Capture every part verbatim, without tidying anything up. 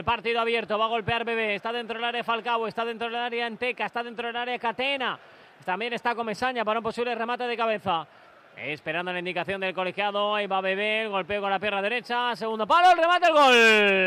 Partido abierto, va a golpear Bebé, está dentro del área Falcao, está dentro del área Anteca, está dentro del área Catena, también está Comesaña para un posible remate de cabeza. Esperando la indicación del colegiado, ahí va Bebé, el golpeo con la pierna derecha, segundo palo, el remate, el gol.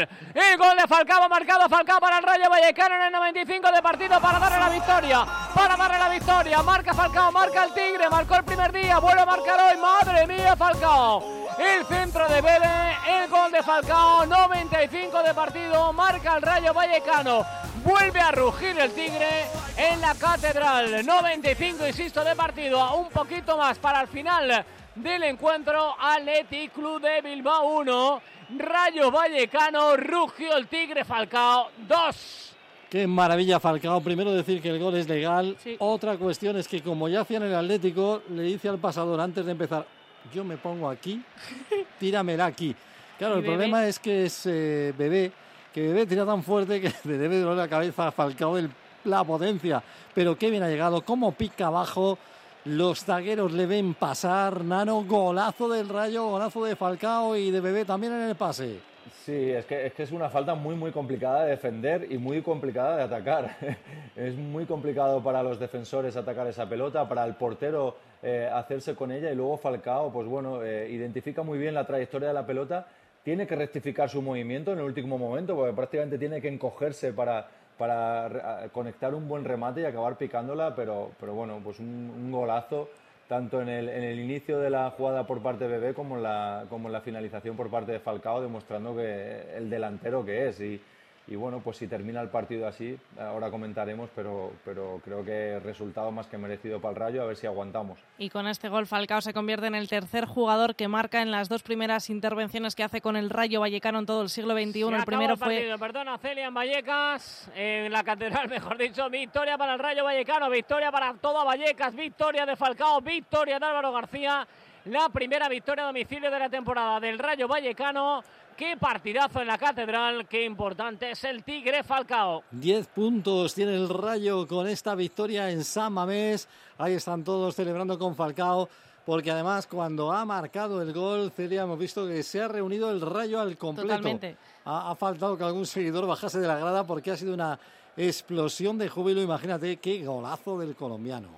El gol de Falcao, marcado Falcao para el Rayo Vallecano en el noventa y cinco de partido para darle la victoria, para darle la victoria, marca Falcao, marca el Tigre, marcó el primer día, vuelve a marcar hoy, madre mía Falcao. El centro de Bebe, el gol de Falcao, noventa y cinco de partido, marca el Rayo Vallecano, vuelve a rugir el Tigre en la Catedral, noventa y cinco, insisto, de partido, un poquito más para el final del encuentro. Athletic Club de Bilbao uno, Rayo Vallecano, rugió el Tigre. Falcao dos. Qué maravilla Falcao, primero decir que el gol es legal, sí. Otra cuestión es que como ya hacía en el Atlético, le dice al pasador antes de empezar, yo me pongo aquí, tíramela aquí. Claro, el Bebé? problema es que es eh, Bebé, que Bebé tira tan fuerte que le debe doler la cabeza a Falcao de la potencia. Pero qué bien ha llegado, cómo pica abajo, los zagueros le ven pasar. Nano, golazo del Rayo, golazo de Falcao y de Bebé también en el pase. Sí, es que, es que es una falta muy muy complicada de defender y muy complicada de atacar. Es muy complicado para los defensores atacar esa pelota, para el portero eh, hacerse con ella, y luego Falcao, pues bueno, eh, identifica muy bien la trayectoria de la pelota, tiene que rectificar su movimiento en el último momento, porque prácticamente tiene que encogerse para, para conectar un buen remate y acabar picándola, pero, pero bueno, pues un, un golazo, tanto en el, en el inicio de la jugada por parte de Bebé como en, la, como en la finalización por parte de Falcao, demostrando que el delantero que es. Y, y bueno, pues si termina el partido así, ahora comentaremos, pero, pero creo que resultado más que merecido para el Rayo, a ver si aguantamos. Y con este gol Falcao se convierte en el tercer jugador que marca en las dos primeras intervenciones que hace con el Rayo Vallecano en todo el siglo veintiuno. Se el primero el partido, fue... Perdona, Celia, en Vallecas, en la Catedral, mejor dicho, victoria para el Rayo Vallecano, victoria para toda Vallecas, victoria de Falcao, victoria de Álvaro García, la primera victoria a domicilio de la temporada del Rayo Vallecano. Qué partidazo en la Catedral, qué importante es el Tigre Falcao. Diez puntos tiene el Rayo con esta victoria en San Mamés. Ahí están todos celebrando con Falcao, porque además cuando ha marcado el gol, Celia, hemos visto que se ha reunido el Rayo al completo. Totalmente. Ha, ha faltado que algún seguidor bajase de la grada porque ha sido una explosión de júbilo. Imagínate qué golazo del colombiano.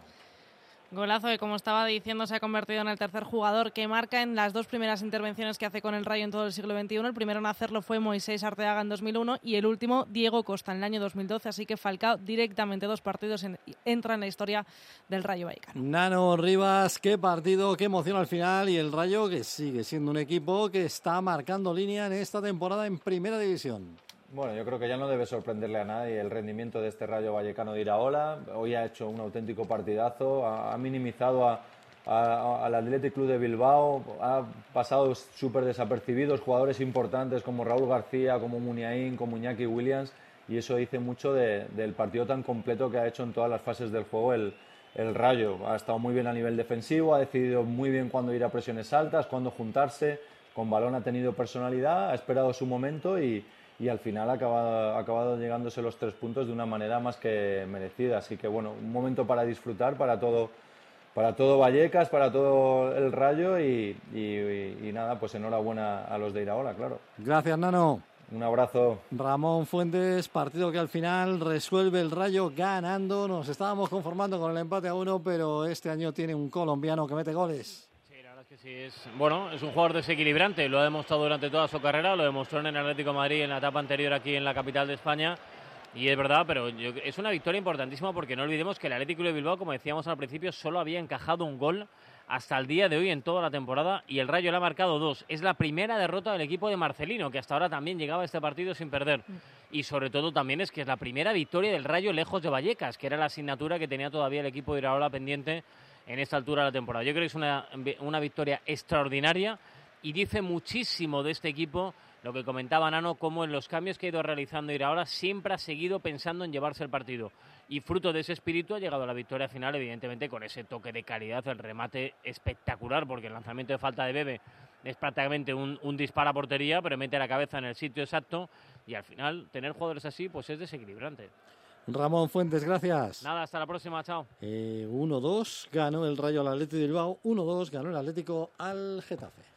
Golazo que, como estaba diciendo, se ha convertido en el tercer jugador que marca en las dos primeras intervenciones que hace con el Rayo en todo el siglo veintiuno. El primero en hacerlo fue Moisés Arteaga en dos mil uno y el último Diego Costa en el año dos mil doce. Así que Falcao directamente dos partidos en, entra en la historia del Rayo Vallecano. Nano Rivas, qué partido, qué emoción al final, y el Rayo que sigue siendo un equipo que está marcando línea en esta temporada en Primera División. Bueno, yo creo que ya no debe sorprenderle a nadie el rendimiento de este Rayo Vallecano de Iraola. Hoy ha hecho un auténtico partidazo, ha, ha minimizado a, a, al Athletic Club de Bilbao, ha pasado súper desapercibidos jugadores importantes como Raúl García, como Muniain, como Iñaki Williams, y eso dice mucho de, del partido tan completo que ha hecho en todas las fases del juego el, el Rayo. Ha estado muy bien a nivel defensivo, ha decidido muy bien cuándo ir a presiones altas, cuándo juntarse, con balón ha tenido personalidad, ha esperado su momento y y al final ha acabado, ha acabado llegándose los tres puntos de una manera más que merecida. Así que bueno, un momento para disfrutar para todo, para todo Vallecas, para todo el Rayo y, y, y, y nada, pues enhorabuena a los de Iraola, claro. Gracias, Nano. Un abrazo. Ramón Fuentes, partido que al final resuelve el Rayo ganando. Nos estábamos conformando con el empate a uno, pero este año tiene un colombiano que mete goles. Que sí, es, bueno, es un jugador desequilibrante, lo ha demostrado durante toda su carrera, lo demostró en el Atlético de Madrid en la etapa anterior aquí en la capital de España, y es verdad, pero yo, es una victoria importantísima porque no olvidemos que el Atlético de Bilbao, como decíamos al principio, solo había encajado un gol hasta el día de hoy en toda la temporada y el Rayo le ha marcado dos. Es la primera derrota del equipo de Marcelino, que hasta ahora también llegaba a este partido sin perder. Y sobre todo también es que es la primera victoria del Rayo lejos de Vallecas, que era la asignatura que tenía todavía el equipo de Iraola pendiente en esta altura de la temporada. Yo creo que es una, una victoria extraordinaria y dice muchísimo de este equipo, lo que comentaba Nano, cómo en los cambios que ha ido realizando Iraola siempre ha seguido pensando en llevarse el partido. Y fruto de ese espíritu ha llegado a la victoria final, evidentemente con ese toque de calidad, el remate espectacular, porque el lanzamiento de falta de Bebe es prácticamente un, un disparo a portería, pero mete la cabeza en el sitio exacto y al final tener jugadores así pues es desequilibrante. Ramón Fuentes, gracias. Nada, hasta la próxima, chao. Eh, uno dos ganó el Rayo al Atlético de Bilbao, uno dos ganó el Atlético al Getafe.